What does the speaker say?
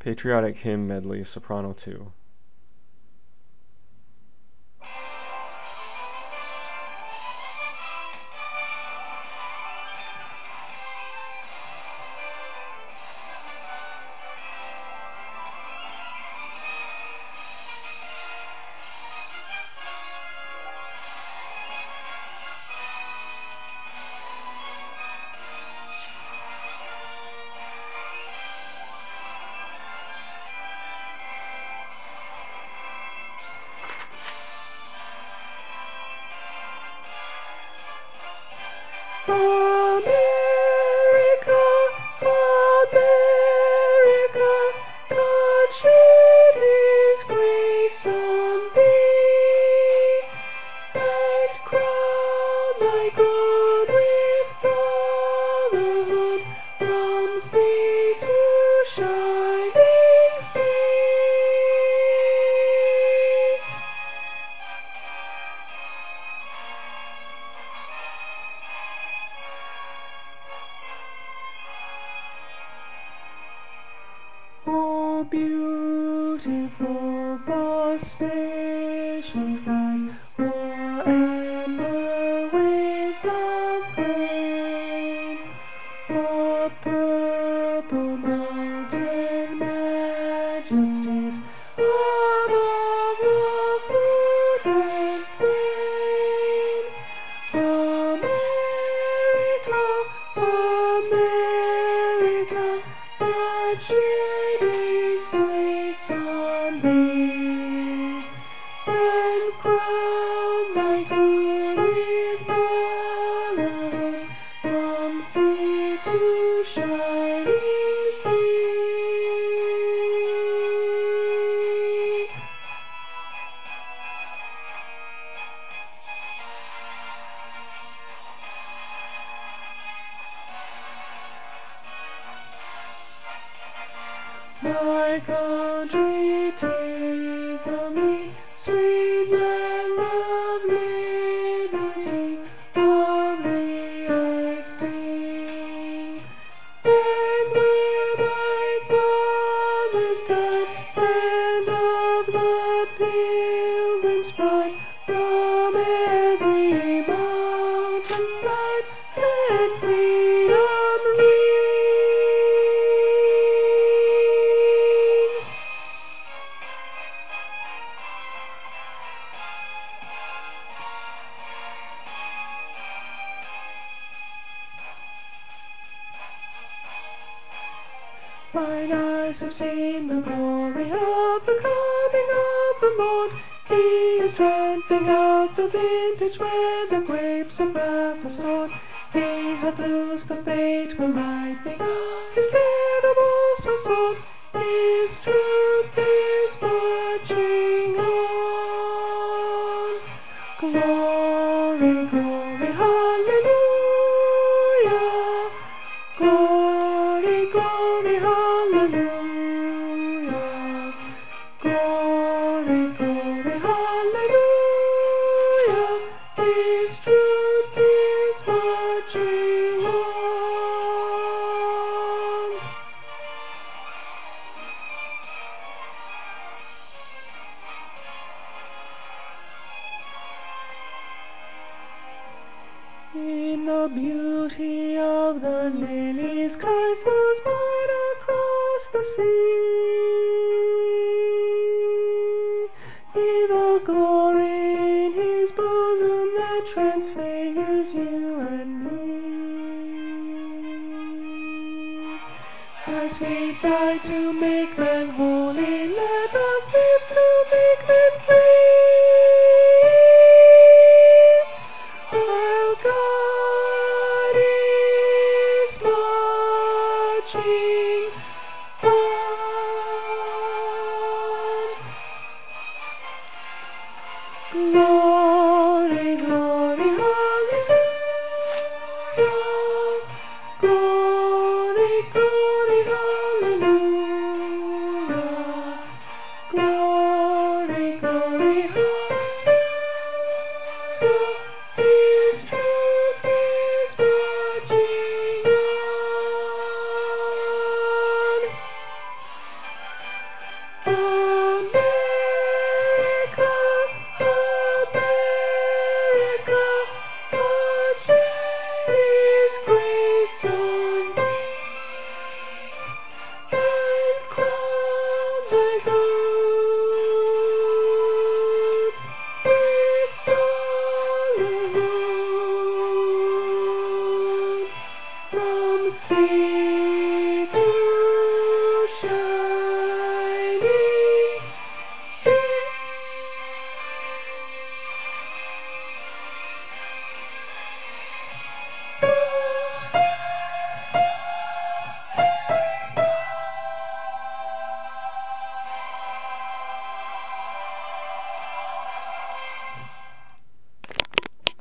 Patriotic Hymn Medley, Soprano 2. America, America, God shed His grace on thee, and crown thy good with brotherhood from sea to shining sea. Oh, beautiful for spacious skies, for amber waves of grain, for purple mountain majesties above the fruit and plain. America, America, God shed His grace on thee, and crown thy good with brotherhood from sea to shining sea. My country, 'tis a me, sweet land of liberty, of thee I sing. And where my fathers died, and of the Pilgrim's bride, from every mountain side, let freedom ring. Mine eyes have seen the glory of the coming of the Lord. He is tramping out the vintage where the grapes of wrath are stored. He hath loosed the fateful lightning of His terrible sword. His truth is marching on. Glory, glory, hallelujah. Glory, glory, hallelujah. Glory, glory, hallelujah. His truth is marching on. In the beauty of the lilies, Christ was born across the sea. In the glory in His bosom that transfigures you and me. As He died to make men holy, let us live to make men free. While God is marching on. Glory, glory, hallelujah. Glory, glory, hallelujah. Glory. America, America, God shed His grace on thee, and crown thy God with all alone from sea